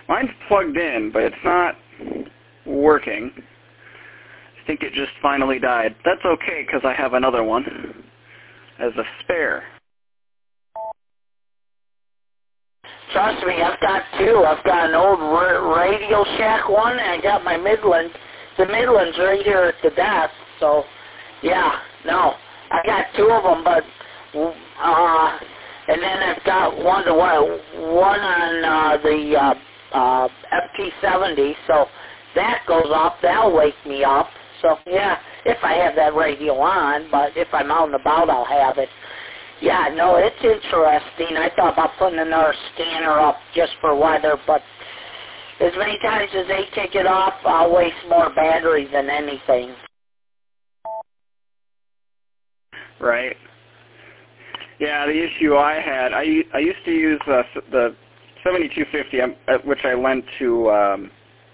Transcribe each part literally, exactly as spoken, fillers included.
Mine's plugged in, but it's not working. I think it just finally died. That's okay, because I have another one as a spare. Trust me, I've got two. I've got an old R Radio Shack one, and I got my Midland. The Midland's right here at the desk, so, yeah, no. I got two of them, but, uh, and then I've got one, to, one on uh, the uh, uh, F T seventy, so that goes off. That'll wake me up. So, yeah, if I have that radio on, but if I'm out and about, I'll have it. Yeah, no, it's interesting. I thought about putting another scanner up just for weather, but as many times as they take it off, I'll waste more battery than anything. Right. Yeah, the issue I had, I, I used to use uh, the seventy-two fifty, which I lent to, um,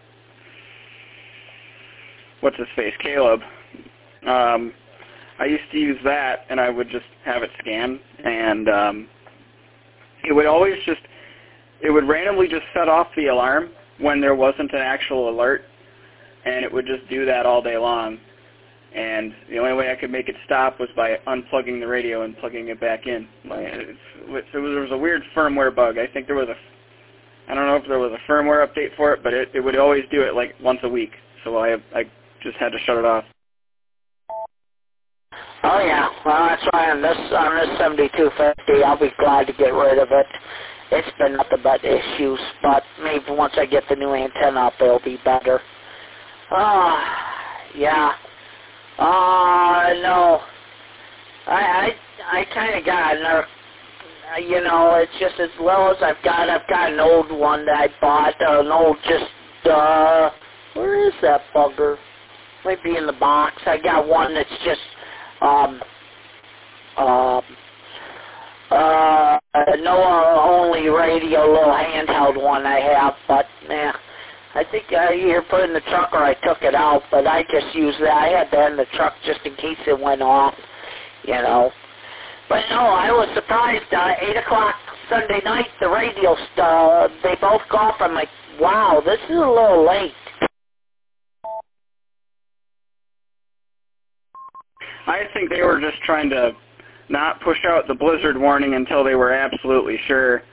what's his face, Caleb. Um, I used to use that, and I would just have it scan, and um, it would always just, it would randomly just set off the alarm when there wasn't an actual alert, and it would just do that all day long. And the only way I could make it stop was by unplugging the radio and plugging it back in. It's, it was, there was a weird firmware bug. I think there was a, I don't know if there was a firmware update for it, but it, it would always do it like once a week. So I, I just had to shut it off. Oh yeah, well that's why on this on this seventy-two fifty, I'll be glad to get rid of it. It's been nothing but issues, but maybe once I get the new antenna up, it'll be better. Oh, yeah. Uh, no. I, I, I kind of got another, you know, it's just as well as I've got, I've got an old one that I bought, uh, an old just, uh, where is that bugger? Might be in the box. I got one that's just, um, um, uh, no uh, only radio, little handheld one I have, but, yeah. I think I either put it in the truck or I took it out, but I just used that. I had that in the truck just in case it went off, you know. But no, I was surprised. Uh, eight o'clock Sunday night, the radio, uh, they both go off. I'm like, wow, this is a little late. I think they were just trying to not push out the blizzard warning until they were absolutely sure.